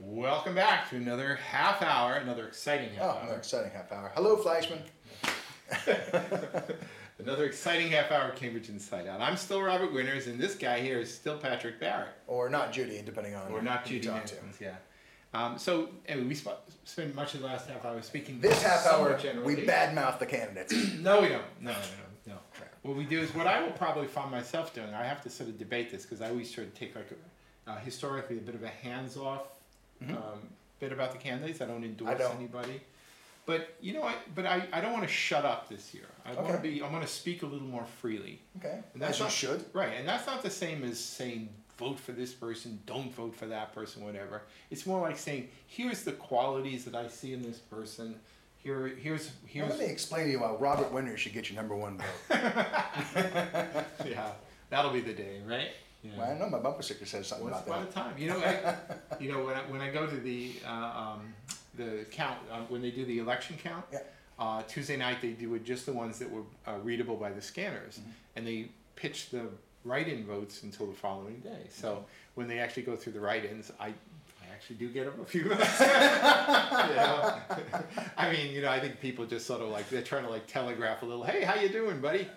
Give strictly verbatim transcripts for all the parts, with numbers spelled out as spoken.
Welcome back to another half hour, another exciting half Oh, hour. another exciting half hour. Hello, Flashman. Another exciting half hour of Cambridge Inside Out. I'm still Robert Winters, and this guy here is still Patrick Barrett. Or not Judy, depending on Or not who you Judy talk to. Mansons, yeah. Um, so, anyway, we sp- spent much of the last half hour speaking This half somewhat hour, generally. we badmouth the candidates. No, we don't. No, no, no, no. What we do is, what I will probably find myself doing, I have to sort of debate this, because I always try to take, like, a, uh, historically, a bit of a hands-off Mhm. um, bit about the candidates. I don't endorse I don't. anybody. But, you know, I, but I, I don't want to shut up this year. I want to Okay. be, I want to speak a little more freely. Okay, And that's as you not- should. Right, and that's not the same as saying vote for this person, don't vote for that person, whatever. It's more like saying, here's the qualities that I see in this person. Here, here's, Now, here's. let me explain to you why Robert Winters should get your number one vote. Yeah, that'll be the day, right? Yeah. Well, I know my bumper sticker says something Once about upon a that. time, you know, I, you know when I, when I go to the uh, um, the count uh, when they do the election count, Yeah. uh, Tuesday night they do it just the ones that were uh, readable by the scanners, Mhm. and they pitch the write-in votes until the following day. So when they actually go through the write-ins, I, I actually do get a few votes. You know? I mean, you know, I think people just sort of like they're trying to like telegraph a little, hey, how you doing, buddy? You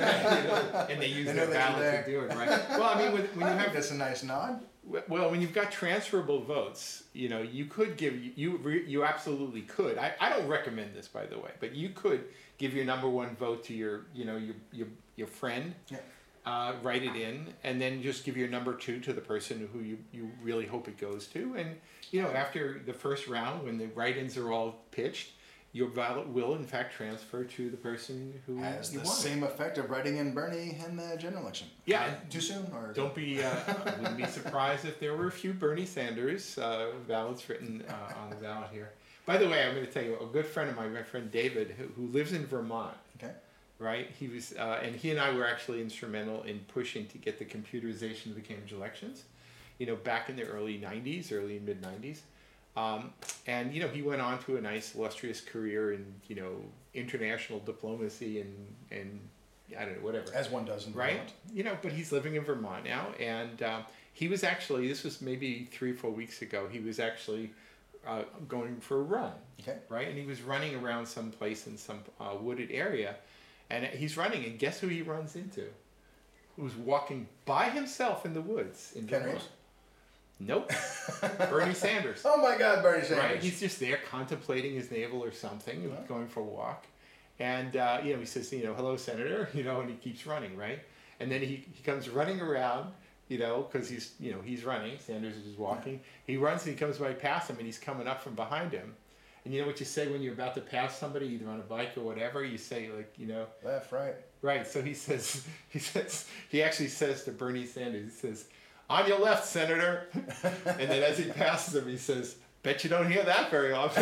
know, and they use They know their that you're ballot to do it, right? Well, I mean, when, when I you think have that's a nice nod. well, when you've got transferable votes, you know, you could give, you re- you absolutely could. I, I don't recommend this, by the way, but you could give your number one vote to your, you know, your your, your friend, Yeah. uh, write it in, and then just give your number two to the person who you, you really hope it goes to. And, you know, after the first round, when the write-ins are all pitched, your ballot will, in fact, transfer to the person who Has you the want. same effect of writing in Bernie in the general election. Yeah. Uh, too soon? Or Don't be, uh, I wouldn't be surprised if there were a few Bernie Sanders uh, ballots written uh, on the ballot here. By the way, I'm going to tell you, a good friend of mine, my friend David, who, who lives in Vermont, Okay. right? He was, uh, and he and I were actually instrumental in pushing to get the computerization of the Cambridge elections, you know, back in the early nineties, early and mid nineties. Um, and, you know, he went on to a nice illustrious career in, you know, international diplomacy and, and I don't know, whatever. As one does in Right? Vermont. You know, but he's living in Vermont now, and um, he was actually, this was maybe three, four weeks ago, he was actually uh, going for a run, Okay. right? And he was running around some place in some uh, wooded area, and he's running, and guess who he runs into? Who's walking by himself in the woods in Ken Vermont. Reeves? Nope. Bernie Sanders. Oh my God, Bernie Sanders. Right? He's just there contemplating his navel or something, Yeah. going for a walk. And, uh, you know, he says, you know, hello, Senator, you know, and he keeps running, right? And then he, he comes running around, you know, because he's, you know, he's running. Sanders is just walking. He runs and he comes right past him, and he's coming up from behind him. And you know what you say when you're about to pass somebody, either on a bike or whatever? You say, like, you know, Left, right. right. So he says, he says, he actually says to Bernie Sanders, he says, on your left, Senator. And then as he passes him, he says, bet you don't hear that very often.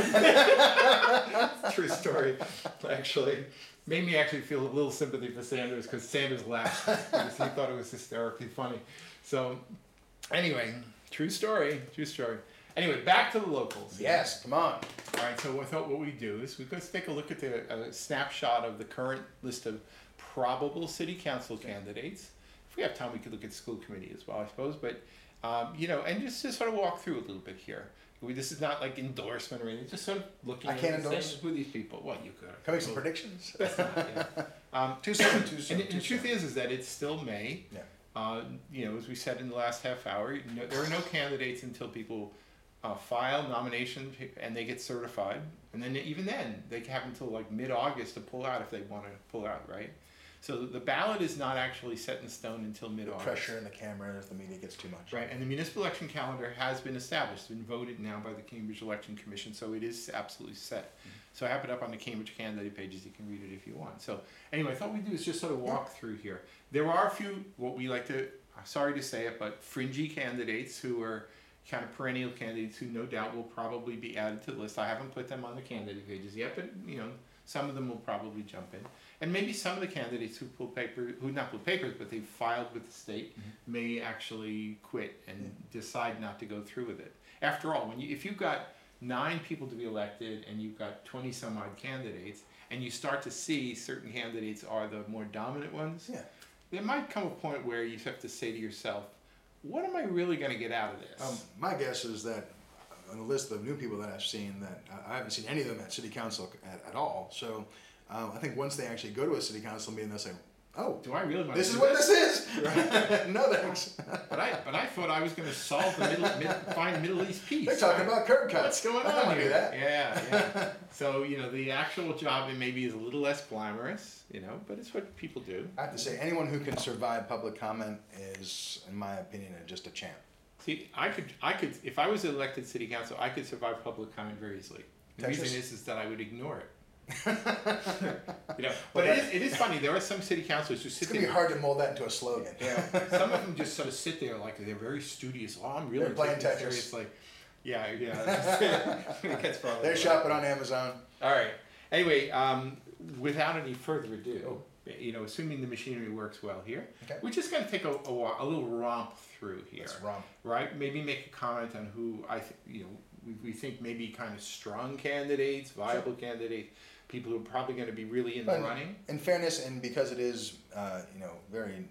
True story, actually. Made me actually feel a little sympathy for Sanders because Sanders laughed because he thought it was hysterically funny. So, anyway, true story, true story. Anyway, back to the locals. Yes, come on. All right, so I thought what we do is we let's take a look at the uh, snapshot of the current list of probable city council candidates. If we have time, we could look at school committee as well, I suppose. But um, you know, and just to sort of walk through a little bit here. We, this is not like endorsement or anything. Just sort of looking. I at can't and saying, endorse. who are these people. Well, you could. Can we make some predictions? That's not, yeah. Um, Too soon, too soon. and, and the too truth soon. is, is that it's still May. Yeah. Uh, you know, as we said in the last half hour, you know, there are no candidates until people uh, file nominations and they get certified, and then even then they have until like mid-August to pull out if they want to pull out, right? So the ballot is not actually set in stone until mid-August. Pressure in the camera if the media gets too much. Right, and the municipal election calendar has been established, been voted now by the Cambridge Election Commission, so it is absolutely set. Mm-hmm. So I have it up on the Cambridge candidate pages, you can read it if you want. So anyway, I thought we'd do is just sort of walk through here. There are a few, what we like to, sorry to say it, but fringy candidates who are kind of perennial candidates who no doubt will probably be added to the list. I haven't put them on the candidate pages yet, but you know, some of them will probably jump in. And maybe some of the candidates who pull paper, who not pull papers, but they've filed with the state, Mhm. may actually quit and decide not to go through with it. After all, when you, if you've got nine people to be elected and you've got twenty some odd candidates, and you start to see certain candidates are the more dominant ones, Yeah. there might come a point where you have to say to yourself, what am I really going to get out of this? Um, my guess is that on the list of new people that I've seen that I haven't seen any of them at city council at, at all. So um, I think once they actually go to a city council meeting, they'll say, "Oh, do I really want this to is do what this is." Right. No thanks. But I but I thought I was going to solve the middle mid, find Middle East peace. They're talking about curb cuts. What's going I don't on wanna here? do that. Yeah, yeah. So you know the actual job maybe is a little less glamorous, you know, but it's what people do. I have to say, anyone who can survive public comment is, in my opinion, just a champ. See, I could, I could, if I was elected city council, I could survive public comment very easily. The Texas? reason is, is that I would ignore it. You know, but it is, it is funny. There are some city councilors who sit It's gonna be there. hard to mold that into a slogan. Yeah, some of them just sort of sit there like they're very studious. Oh, I'm really They're playing taking this Tetris. serious. Like, yeah, yeah. It gets probably They're like shopping that. on Amazon. All right. Anyway, um, without any further ado, you know, assuming the machinery works well here, Okay. we're just going to take a, a, wa- a little romp through here. That's wrong. Right? Maybe make a comment on who I, th- you know, we, we think maybe kind of strong candidates, viable candidates, people who are probably going to be really in the But running. In fairness, and because it is, uh, you know, very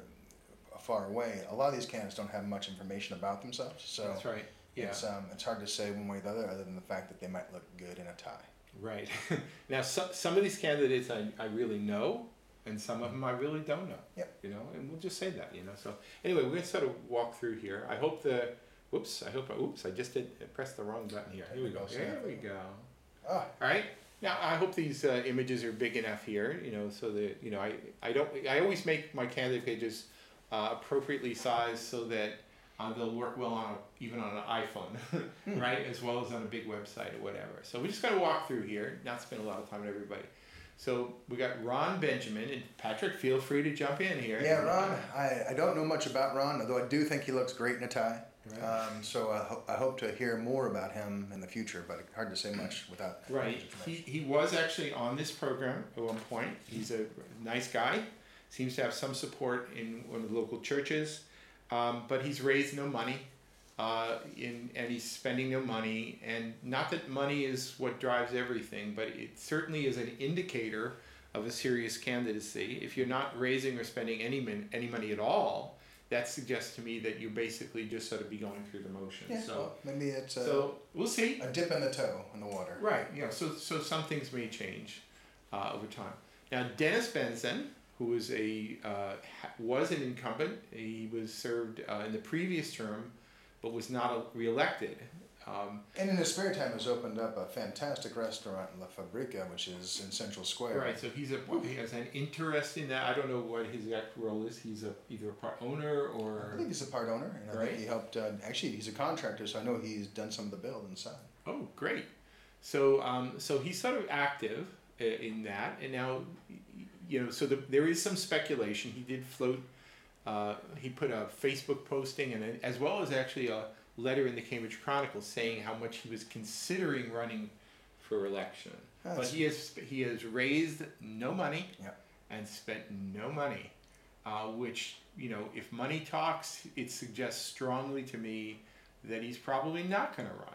uh, far away, a lot of these candidates don't have much information about themselves. So That's right. Yeah. it's um, it's hard to say one way or the other, other than the fact that they might look good in a tie. Right. Now, so, some of these candidates I, I really know, and some of them I really don't know. Yep. You know, and we'll just say that, you know. So anyway, we're going to sort of walk through here. I hope the, whoops, I hope, oops, I just did, I pressed the wrong button here. Here we go. There we go. Ah, All right. Now, I hope these uh, images are big enough here, you know, so that, you know, I, I don't, I always make my candidate pages uh, appropriately sized so that uh, they'll work well on a, even on an iPhone, right, as well as on a big website or whatever. So we just got to walk through here, not spend a lot of time on everybody. So we got Ron Benjamin, and Patrick, feel free to jump in here. yeah, Ron. I, I don't know much about Ron, although I do think he looks great in a tie. Right. Um, so I, ho- I hope to hear more about him in the future, but hard to say much without. Right. much He, information. he was actually on this program at one point. He's a nice guy. Seems to have some support in one of the local churches. Um, but he's raised no money. Uh, in, and he's spending no money. And not that money is what drives everything, but it certainly is an indicator of a serious candidacy. If you're not raising or spending any, min, any money at all, that suggests to me that you basically just sort of be going through the motions. Yeah, So, well, maybe it's a, so we'll see. a dip in the toe in the water. Right, yeah, so, so some things may change uh, over time. Now, Dennis Benson, who is a, uh, ha- was an incumbent, he was served uh, in the previous term, but was not uh, reelected. Um, And in his spare time, has opened up a fantastic restaurant in La Fabrica, which is in Central Square. right, so he's a, he has an interest in that. I don't know what his exact role is. He's a, either a part owner I or, think he's a part owner, and I Right. think he helped. Uh, actually, he's a contractor, so I know he's done some of the build inside. oh, great. So, um, so he's sort of active i- in that, and now, y- you know, so the, there is some speculation. He did float. Uh, he put a Facebook posting and a, as well as actually a letter in the Cambridge Chronicle saying how much he was considering running for election. But That's- he has he has raised no money Yeah. and spent no money, uh, which, you know, if money talks, it suggests strongly to me that he's probably not going to run.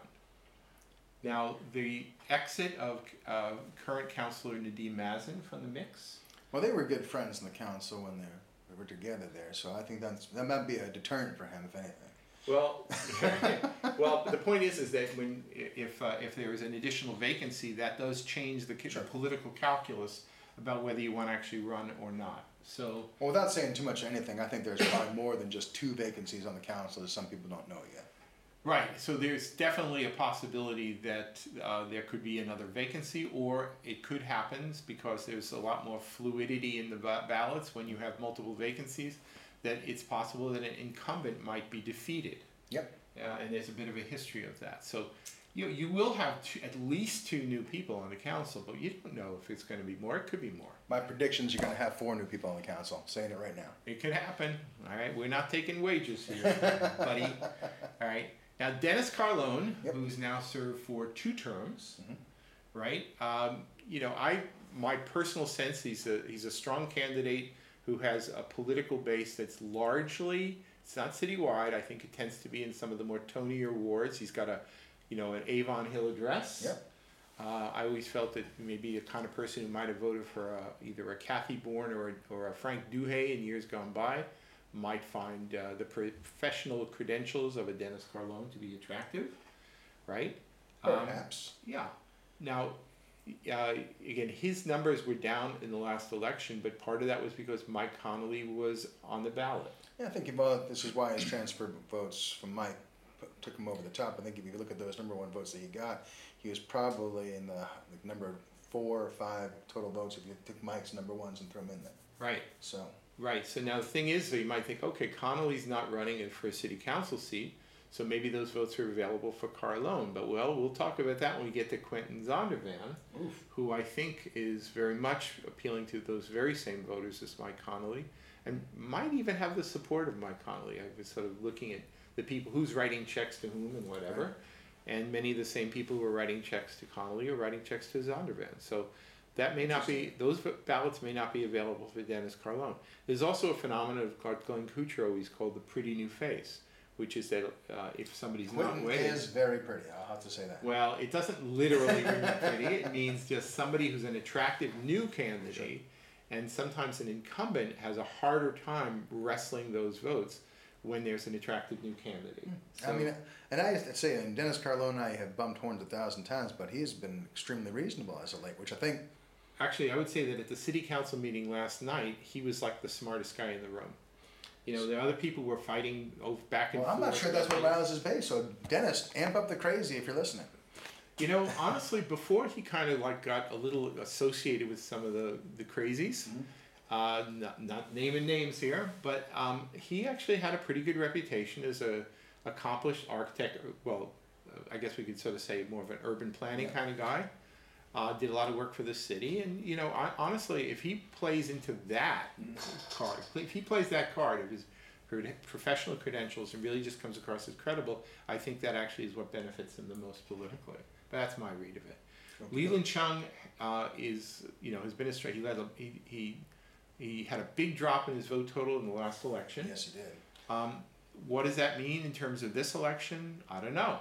Now, the exit of uh, current councillor Nadeem Mazen from the mix. Well, they were good friends in the council when they they were together there, so I think that's that might be a deterrent for him, if anything. Well, well, the point is, is that when if uh, if there is an additional vacancy, that does change the, Sure. the political calculus about whether you want to actually run or not. So, Well, without saying too much of anything, I think there's probably more than just two vacancies on the council that some people don't know yet. right. So there's definitely a possibility that uh, there could be another vacancy, or it could happen because there's a lot more fluidity in the ba- ballots when you have multiple vacancies. That it's possible that an incumbent might be defeated. Yep. Uh, and there's a bit of a history of that. So you you will have two, at least two new people on the council, but you don't know if it's going to be more. It could be more. My predictions: you're going to have four new people on the council. I'm saying it right now. It could happen. All right, we're not taking wages here, buddy. All right. Now Dennis Carlone, Yep. who's now served for two terms, Mhm. right? Um, you know, I my personal sense he's a he's a strong candidate who has a political base that's largely, it's not citywide. I think it tends to be in some of the more tonier wards. He's got a, you know, an Avon Hill address. Yep. Uh, I always felt that maybe a kind of person who might have voted for a, either a Kathy Bourne or a, or a Frank Duhay in years gone by might find uh, the professional credentials of a Dennis Carlone to be attractive. right? Um, Perhaps. yeah. Now, uh, again, his numbers were down in the last election, but part of that was because Mike Connolly was on the ballot. Yeah, I think about this is why his transfer votes from Mike put- took him over the top. I think if you look at those number one votes that he got, he was probably in the like, number four or five total votes if you took Mike's number ones and threw them in there. Right. So. Right. So now the thing is, so you might think, okay, Connolly's not running it for a city council seat, so maybe those votes are available for Carlone. But well, we'll talk about that when we get to Quentin Zondervan, Oof. who I think is very much appealing to those very same voters as Mike Connolly, and might even have the support of Mike Connolly. I was sort of looking at the people who's writing checks to whom and whatever, Right. and many of the same people who are writing checks to Connolly are writing checks to Zondervan. So that may not be, those ballots may not be available for Dennis Carlone. There's also a phenomenon of Clark Glenn Kuchar always called the pretty new face, which is that uh, if somebody's Quentin not wedded, is very pretty. I'll have to say that. well, it doesn't literally mean pretty. It means just somebody who's an attractive new candidate, Sure. and sometimes an incumbent has a harder time wrestling those votes when there's an attractive new candidate. I mean, and I have to say, and Dennis Carlone and I have bumped horns a thousand times, but he's been extremely reasonable as of late, which I think. Actually, I would say that at the city council meeting last night, he was like the smartest guy in the room. You know, the other people were fighting over back and Well, I'm forth. not sure that's what riles his base. So, Dennis, amp up the crazy if you're listening. You know, honestly, before he kind of like got a little associated with some of the, the crazies, Mm-hmm. uh, not, not naming names here, but um, he actually had a pretty good reputation as a accomplished architect. Well, I guess we could sort of say more of an urban planning Yeah. kind of guy. Uh, did a lot of work for the city, and you know, I, honestly, if he plays into that card, if he plays that card of his professional credentials and really just comes across as credible, I think that actually is what benefits him the most politically. But that's my read of it. Okay. Leland Chung uh, is, you know, has been a straight. He led. A, he he he had a big drop in his vote total in the last election. Yes, he did. Um, what does that mean in terms of this election? I don't know.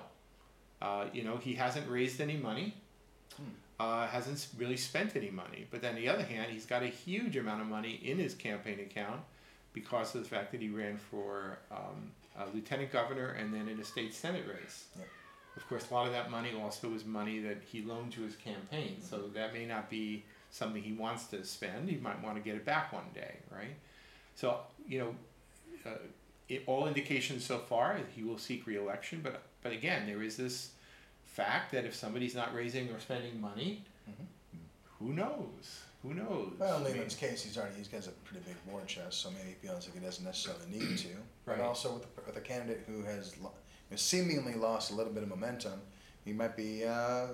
Uh, you know, he hasn't raised any money. Hmm. Uh, hasn't really spent any money. But then on the other hand, he's got a huge amount of money in his campaign account because of the fact that he ran for um, a lieutenant governor and then in a state senate race. Yep. Of course, a lot of that money also was money that he loaned to his campaign. So that may not be something he wants to spend. He might want to get it back one day, right? So, you know, uh, it, all indications so far, he will seek re-election. But, but again, there is this fact that if somebody's not raising or spending money, Mhm. who knows? Who knows? Well, in I mean, Leland's case, he's already he's got a pretty big war chest, so maybe he feels like he doesn't necessarily need to. Right. But also with, the, with a candidate who has lo- who seemingly lost a little bit of momentum, he might be uh,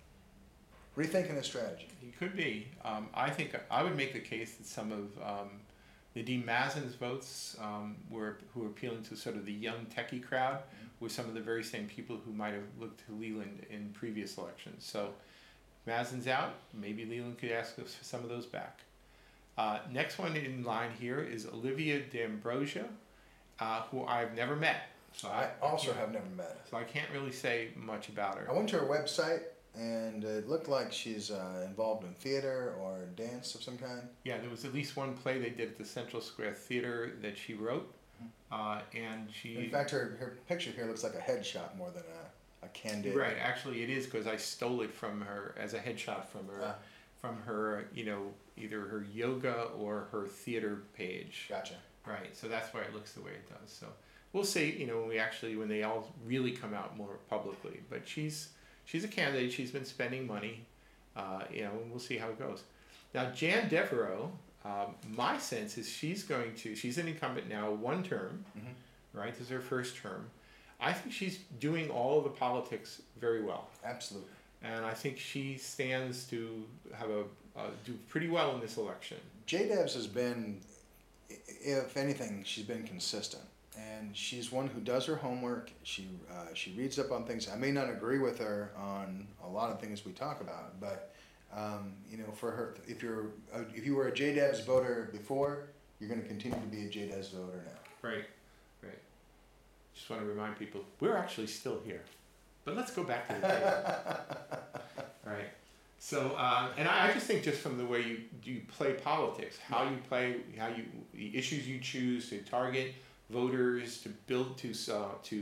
rethinking his strategy. he could be. Um, I think I would make the case that some of um, Nadeem Mazin's votes um, were who were appealing to sort of the young techie crowd were some of the very same people who might have looked to Leland in previous elections. So Mazin's out. Maybe Leland could ask us for some of those back. Uh, next one in line here is Olivia D'Ambrosia, uh, who I've never met. So I also have never met her. So I can't really say much about her. I went to her website, and it looked like she's uh, involved in theater or dance of some kind. Yeah, there was at least one play they did at the Central Square Theater that she wrote, uh, and she. In fact, her, her picture here looks like a headshot more than a, a candid. Right, actually, it is because I stole it from her as a headshot from her, Ah. from her, you know, either her yoga or her theater page. Gotcha. Right, so that's why it looks the way it does. So we'll see, you know, when we actually when they all really come out more publicly. But she's she's a candidate. She's been spending money, uh, you know, and we'll see how it goes. Now Jan Devereaux, um, my sense is she's going to. She's an incumbent now, one term, Mhm. right? This is her first term. I think she's doing all of the politics very well, Absolutely. and I think she stands to have a uh, do pretty well in this election. J Devs has been, i- if anything, she's been consistent, and she's one who does her homework. She uh, she reads up on things. I may not agree with her on a lot of things we talk about, but um, you know, for her, if you're uh, if you were a J Devs voter before, you're going to continue to be a J Devs voter now. Right, right. Just want to remind people, we're actually still here. But let's go back to the tape. Right. So, uh, and I, I just think just from the way you, you play politics, how you play, how you, the issues you choose to target voters, to build, to, uh, to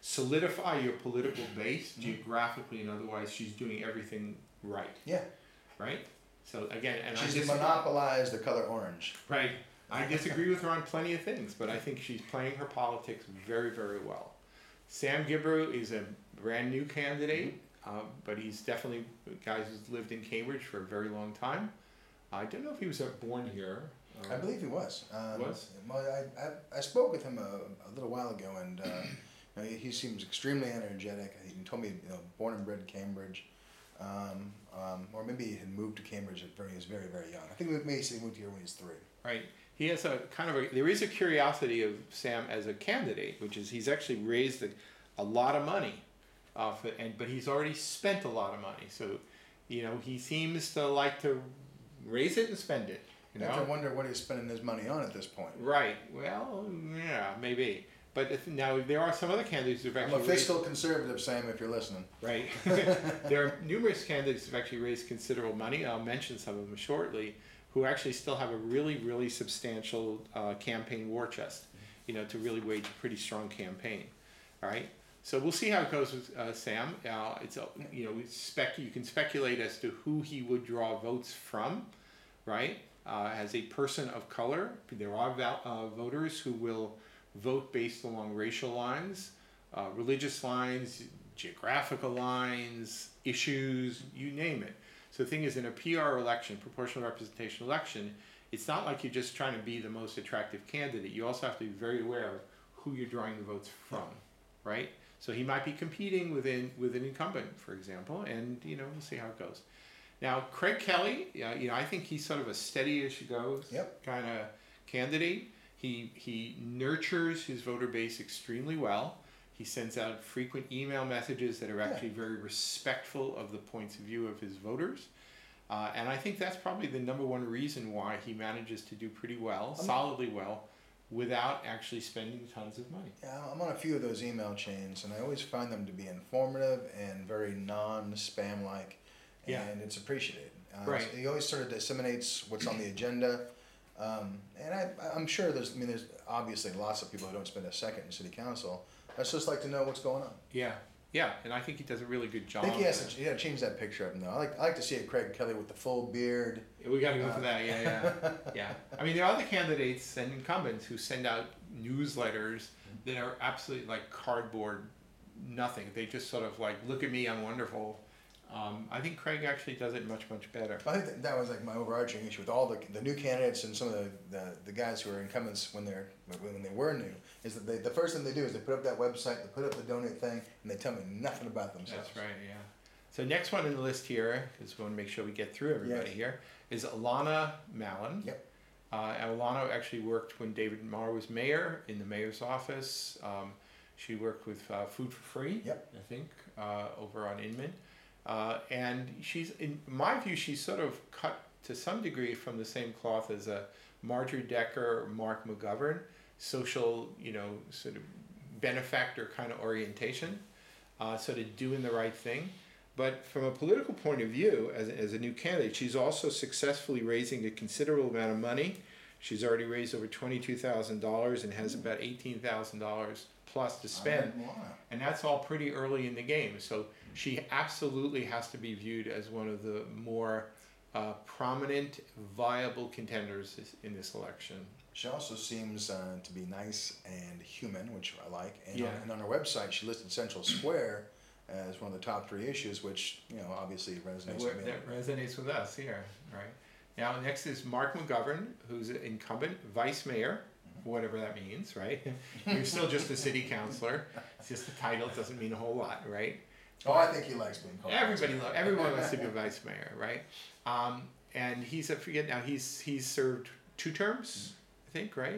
solidify your political base mm-hmm. geographically and otherwise. She's doing everything right. Yeah. Right? So again, and she's I dis- monopolized the color orange. Right. I disagree with her on plenty of things, but I think she's playing her politics very, very well. Sam Gibbrew is a brand new candidate, mm-hmm. uh, but he's definitely a guy who's lived in Cambridge for a very long time. I don't know if he was born here. Um, I believe he was. Um, was? Well, I, I, I spoke with him a, a little while ago, and uh, you know, he, he seems extremely energetic. He told me, you know, born and bred Cambridge, um, um, or maybe he had moved to Cambridge at very, he was very, very young. I think maybe he moved here when he was three. Right. He has a kind of a, there is a curiosity of Sam as a candidate, which is he's actually raised a, a lot of money, uh, for, and but he's already spent a lot of money. So, you know, he seems to like to raise it and spend it. You know? I have to wonder what he's spending his money on at this point. Right. Well, yeah, maybe. But if, now there are some other candidates who've actually. I'm a fiscal raised, conservative, Sam, if you're listening. Right. There are numerous candidates who've actually raised considerable money. I'll mention some of them shortly, who actually still have a really, really substantial uh, campaign war chest, you know, to really wage a pretty strong campaign. All right. So we'll see how it goes with uh, Sam. Uh, it's a, you know, spec. You can speculate as to who he would draw votes from, right? Uh, as a person of color, there are val- uh, voters who will vote based along racial lines, uh, religious lines, geographical lines, issues, you name it. So the thing is, in a P R election, proportional representation election, it's not like you're just trying to be the most attractive candidate. You also have to be very aware of who you're drawing the votes from, right? So he might be competing within with an incumbent, for example, and you know, we'll see how it goes. Now, Craig Kelly, uh, you know, I think he's sort of a steady as she goes yep. kind of candidate. He he nurtures his voter base extremely well. He sends out frequent email messages that are actually yeah. very respectful of the points of view of his voters. Uh, and I think that's probably the number one reason why he manages to do pretty well, I'm, solidly well, without actually spending tons of money. Yeah, I'm on a few of those email chains, and I always find them to be informative and very non-spam-like, and yeah. it's appreciated. Uh, right. So he always sort of disseminates what's on the agenda. Um, and I, I'm sure there's, I mean, there's obviously lots of people who don't spend a second in city council. I just like to know what's going on. Yeah, yeah, and I think he does a really good job. I think he has to, yeah, change that picture of him though. I like, I like to see a Craig Kelly with the full beard. Yeah, we got to go uh, for that. Yeah, yeah, yeah. I mean, there are other candidates and incumbents who send out newsletters that are absolutely like cardboard, nothing. They just sort of like, look at me, I'm wonderful. Um, I think Craig actually does it much, much better. I think that, that was like my overarching issue with all the the new candidates and some of the, the, the guys who are incumbents when they're when they were new, is that they, the first thing they do is they put up that website, they put up the donate thing, and they tell me nothing about themselves. That's right, yeah. So next one in the list here, because we want to make sure we get through everybody yes. here, is Alana Mallon. Yep. Uh, and Alana actually worked when David Marr was mayor in the mayor's office. Um, she worked with uh, Food for Free, yep. I think, uh, over on Inman. Uh, and she's, in my view, she's sort of cut to some degree from the same cloth as a Marjorie Decker, Mark McGovern, social, you know, sort of benefactor kind of orientation, uh, sort of doing the right thing. But from a political point of view, as, as a new candidate, she's also successfully raising a considerable amount of money. She's already raised over twenty-two thousand dollars and has about eighteen thousand dollars plus to spend. And that's all pretty early in the game. So she absolutely has to be viewed as one of the more uh, prominent, viable contenders in this election. She also seems uh, to be nice and human, which I like. And, yeah. on, and on her website, she listed Central Square as one of the top three issues, which, you know, obviously resonates with me. That resonates with us here, right? Now, next is Mark McGovern, who's an incumbent vice mayor, mm-hmm. whatever that means, right? You're still just a city councilor. It's just a title. It doesn't mean a whole lot, right? Oh, I think he likes being called. Everybody loves. Everyone wants to be vice mayor, right? Um, and he's I forget now. He's he's served two terms, I think, right?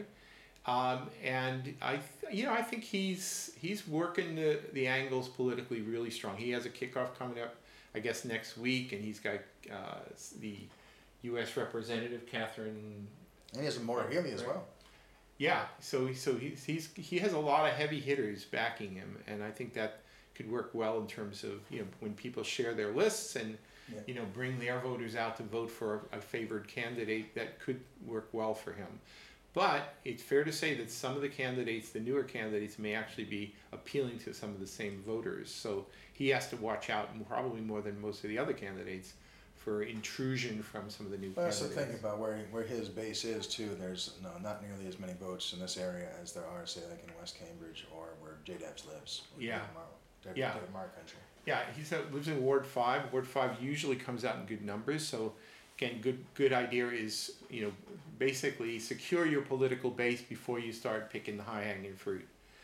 Um, and I, you know, I think he's he's working the the angles politically really strong. He has a kickoff coming up, I guess, next week, and he's got uh, the U S Representative Catherine. And he has a Maura Healey as well. Yeah, so so he's he's he has a lot of heavy hitters backing him, and I think that could work well in terms of, you know, when people share their lists and yeah. you know, bring their voters out to vote for a, a favored candidate, that could work well for him. But it's fair to say that some of the candidates, the newer candidates, may actually be appealing to some of the same voters. So he has to watch out, probably more than most of the other candidates, for intrusion from some of the new Well, that's candidates. the thing about where where his base is too. There's no not nearly as many votes in this area as there are, say, like in West Cambridge or where J Debs lives. or Yeah. David Mar- David- Yeah. David Mar country. Yeah, he lives in Ward Five. Ward Five usually comes out in good numbers. So, again, good good idea is, you know, basically secure your political base before you start picking the high hanging fruit.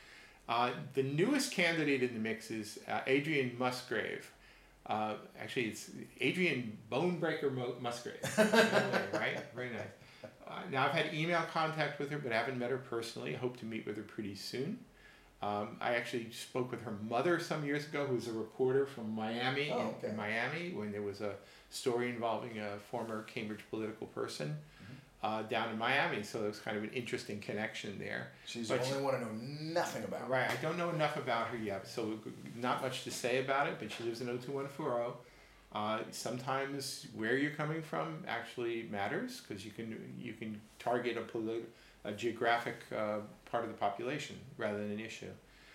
Uh, the newest candidate in the mix is uh, Adrienne Musgrave. Uh, actually, it's Adrienne Bonebreaker Mo- Musgrave. Right? Very nice. Uh, now, I've had email contact with her, but I haven't met her personally. I hope to meet with her pretty soon. Um, I actually spoke with her mother some years ago, who's a reporter from Miami, Oh, in, okay. in Miami, when there was a story involving a former Cambridge political person uh, down in Miami. So there was kind of an interesting connection there. She's But the only she- one I know nothing about. Right, I don't know enough about her yet, so not much to say about it, but she lives in oh two one four oh. Uh, sometimes where you're coming from actually matters, because you can you can target a, polit- a geographic uh, part of the population rather than an issue.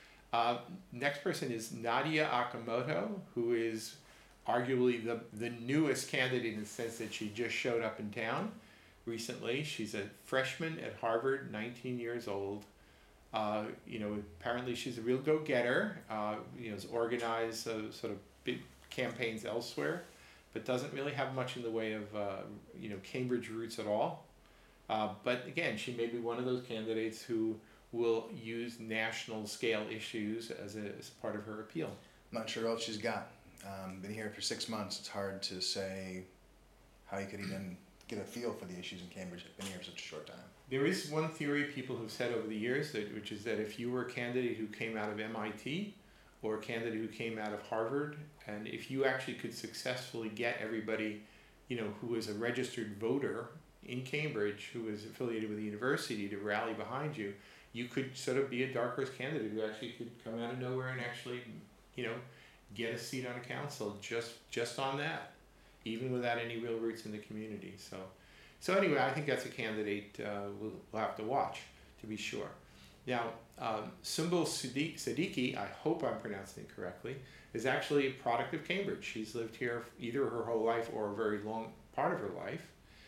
Uh, next person is Nadia Akamoto, who is arguably the, the newest candidate in the sense that she just showed up in town recently. She's a freshman at Harvard, nineteen years old. Uh, you know, apparently she's a real go-getter. Uh, you know, has organized uh, sort of big campaigns elsewhere, but doesn't really have much in the way of uh, you know Cambridge roots at all. Uh, but again, she may be one of those candidates who will use national scale issues as a, as part of her appeal. I'm not sure what else she's got. Um, been here for six months. It's hard to say how you could even get a feel for the issues in Cambridge. I've been here for such a short time. There is one theory people have said over the years, that, which is that if you were a candidate who came out of M I T or a candidate who came out of Harvard, and if you actually could successfully get everybody, you know, who is a registered voter in Cambridge, who is affiliated with the university, to rally behind you, you could sort of be a dark horse candidate who actually could come out of nowhere and actually, you know, get a seat on a council just just on that, even without any real roots in the community. So, so anyway, I think that's a candidate uh, we'll, we'll have to watch, to be sure. Now, um, Sumbul Siddiqui, Siddiqui, I hope I'm pronouncing it correctly, is actually a product of Cambridge. She's lived here either her whole life or a very long part of her life,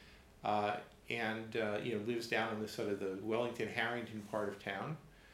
uh, and uh, you know lives down in the sort of the Wellington Harrington part of town.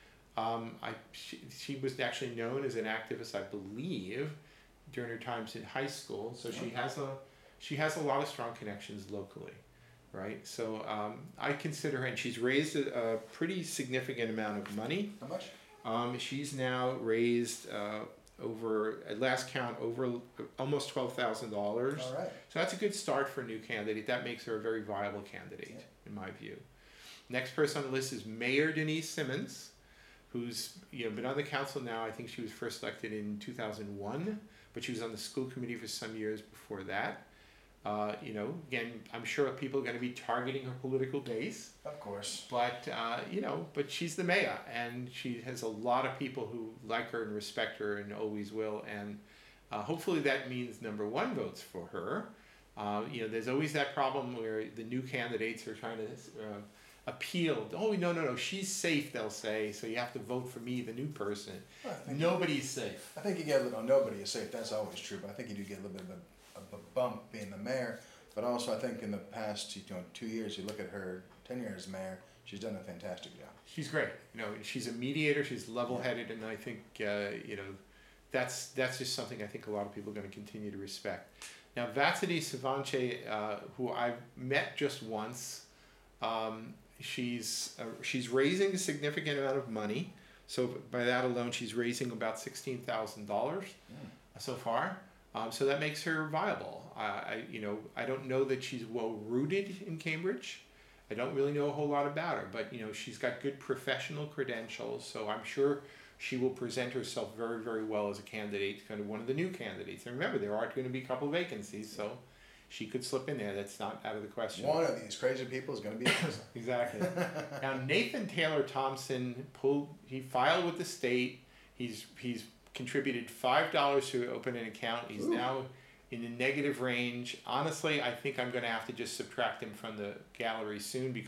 Um, I she, she was actually known as an activist, I believe, during her times in high school. So she has a she has a lot of strong connections locally, right? So um, I consider her, and she's raised a, a pretty significant amount of money. How much? Um, she's now raised uh, over, at last count, over almost twelve thousand dollars. All right. So that's a good start for a new candidate. That makes her a very viable candidate, Yeah. in my view. Next person on the list is Mayor Denise Simmons, who's you know been on the council now. I think she was first elected in two thousand one, but she was on the school committee for some years before that. Uh, you know, again, I'm sure people are going to be targeting her political base. Of course. But, uh, you know, but she's the mayor, and she has a lot of people who like her and respect her and always will. And uh, hopefully that means number one votes for her. Uh, you know, there's always that problem where the new candidates are trying to uh, appeal. Oh, no, no, no, she's safe, they'll say, so you have to vote for me, the new person. Well, I think- Nobody's safe. I think you get a little, nobody is safe, that's always true, but I think you do get a little bit of a, of a bump being the mayor. But also I think in the past, you know, two years, you look at her tenure as mayor, she's done a fantastic job. She's great. You know, she's a mediator. She's level-headed, and I think uh, you know, that's that's just something I think a lot of people are going to continue to respect. Now, Vatsidi Savanche, uh, who I've met just once, um, she's uh, she's raising a significant amount of money. So by that alone, she's raising about sixteen thousand dollars Mm. so far. Um, so that makes her viable. Uh, I you know I don't know that she's well rooted in Cambridge. I don't really know a whole lot about her, but you know she's got good professional credentials, so I'm sure she will present herself very, very well as a candidate, kind of one of the new candidates. And remember, there are going to be a couple vacancies, so she could slip in there. That's not out of the question. One of these crazy people is going to be president. Exactly. Now Nathan Taylor Thompson pulled. He filed with the state. He's he's contributed five dollars to open an account. He's Ooh. now in the negative range. Honestly, I think I'm going to have to just subtract him from the gallery soon because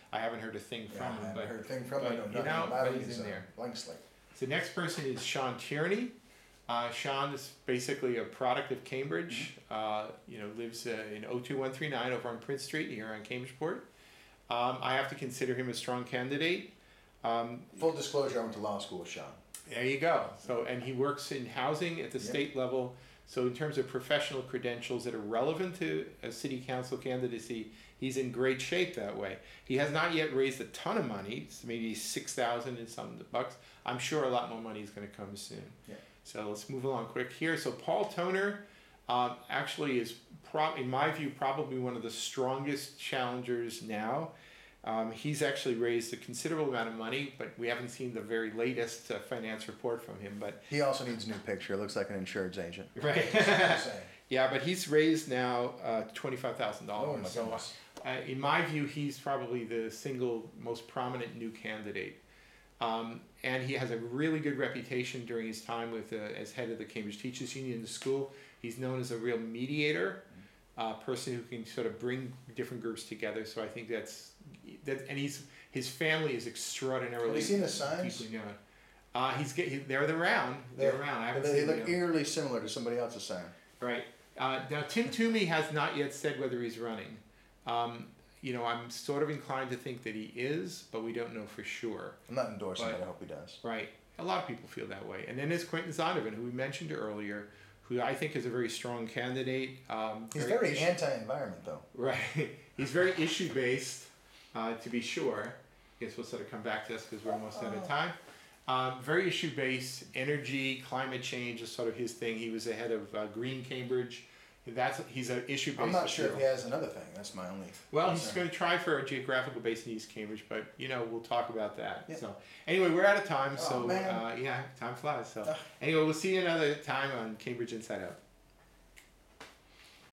I haven't heard a thing Yeah, from I him, haven't but heard a thing from but, him. I know you nothing know, about but him. he's He's in a there. blank slate. So the next person is Sean Tierney. Uh, Sean is basically a product of Cambridge. Uh, you know, lives uh, in oh two one three nine over on Prince Street here on Cambridgeport. Um, I have to consider him a strong candidate. Um, Full disclosure, I went to law school with Sean. there you go. So, and he works in housing at the Yep. state level. So in terms of professional credentials that are relevant to a city council candidacy, he's in great shape that way. He has not yet raised a ton of money, it's maybe six thousand and some bucks. I'm sure a lot more money is going to come soon. Yeah. So let's move along quick here. So Paul Toner um, actually is, pro- in my view, probably one of the strongest challengers now. Um, he's actually raised a considerable amount of money, but we haven't seen the very latest uh, finance report from him. But He also needs a new picture. Looks like an insurance agent. right, Just saying. yeah, but he's raised now uh, twenty-five thousand Oh dollars. my So, goodness. uh, in my view, he's probably the single most prominent new candidate. Um, and he has a really good reputation during his time with uh, as head of the Cambridge Teachers Union in the school. He's known as a real mediator, uh, person who can sort of bring different groups together. So I think that's that, and he's his family is extraordinarily Have you seen the signs? deeply known. Uh, he's get, he, they're around. They're, They're- around. I haven't They seen look them. eerily similar to somebody else's sign. Right. Uh, now, Tim Toomey has not yet said whether he's running. Um, you know, I'm sort of inclined to think that he is, but we don't know for sure. I'm not endorsing But- it. I hope he does. Right. A lot of people feel that way. And then there's Quentin Zondervan, who we mentioned earlier, who I think is a very strong candidate. Um, He's very anti-environment, though. Right. He's very issue based, uh, to be sure. I guess we'll sort of come back to this because we're almost out of time. Um, very issue based, energy, climate change is sort of his thing. He was the head of uh, Green Cambridge. That's he's an issue based. I'm not sure if he has another thing. That's my only. Well, he's concern. going to try for a geographical base in East Cambridge, but you know we'll talk about that. Yeah. So anyway, we're out of time. Oh, So man. uh, yeah, time flies. So Ugh. anyway, we'll see you another time on Cambridge Inside Out.